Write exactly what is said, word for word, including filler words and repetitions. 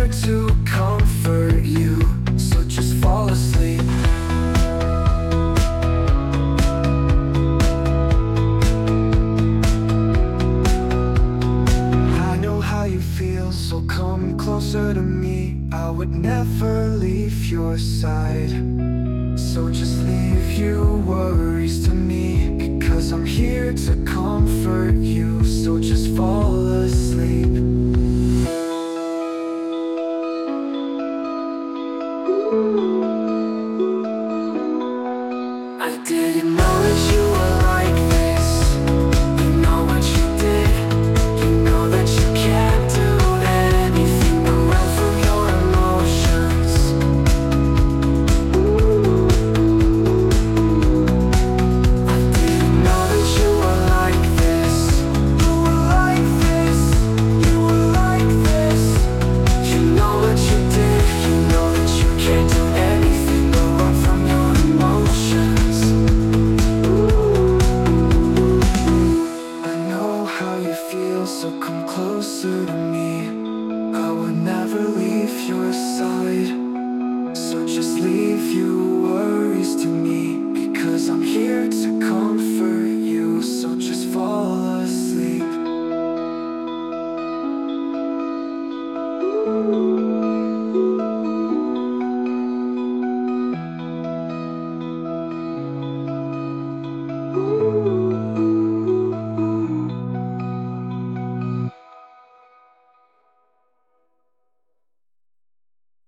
to comfort you, so just fall asleep. I know how you feel, so come closer to me. I would never leave your side, so just leave your worries to me, because I'm here to comfort you, so just fall asleep.